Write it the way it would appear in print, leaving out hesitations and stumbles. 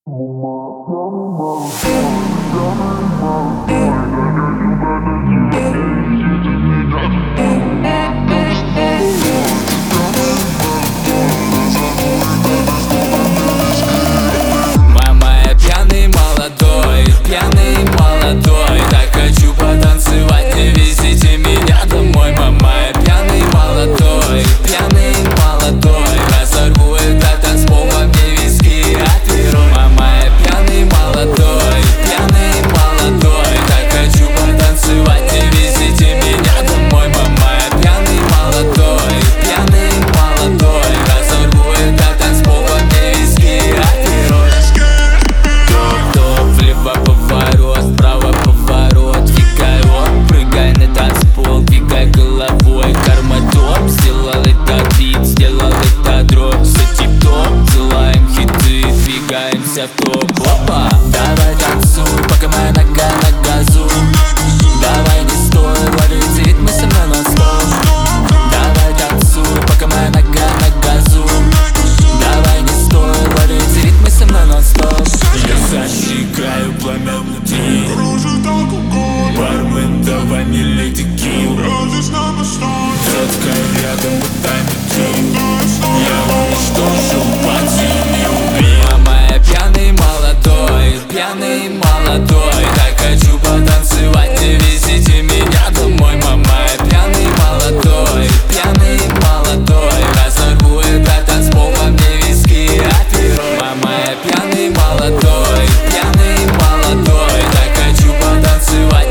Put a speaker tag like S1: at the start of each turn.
S1: Мама, я пьяный молодой, так хочу потанцевать, не везите меня домой. Мама, я пьяный молодой, разорву этот танцпол, во мне виски отверну. Мама, я пьяный молодой, так хочу потанцевать, не везите меня домой. Мама, я пьяный молодой, разорву этот танцпол, во мне виски отверну. Топ-топ, влево поворот, вправо поворот, фигай он, прыгай на танцпол, двигай головой, карма топ. Сделал это бит, сделал это дроп, все тип-топ, делаем хиты, двигаемся в топ. Опа, давай танцуй, пока моя нога на газу. Давай не стой, лови ритмы со мной нон-стоп. Давай танцуй, пока моя нога на газу. Давай не стой, лови ритмы со мной нон-стоп. Я зажигаю пламя внутри,
S2: кружит алкоголь,
S1: бармен, давай не лей текилу.
S2: бродишь на мостах,
S1: Тетка рядом, дай мне дринк. Я уничтожу пати, не убей. Мама, я пьяный молодой, так хочу потанцевать, не везите меня домой. Мама, я пьяный молодой, разорву этот танцпол, во мне виски отверну. Мама, я пьяный молодой, так хочу потанцевать.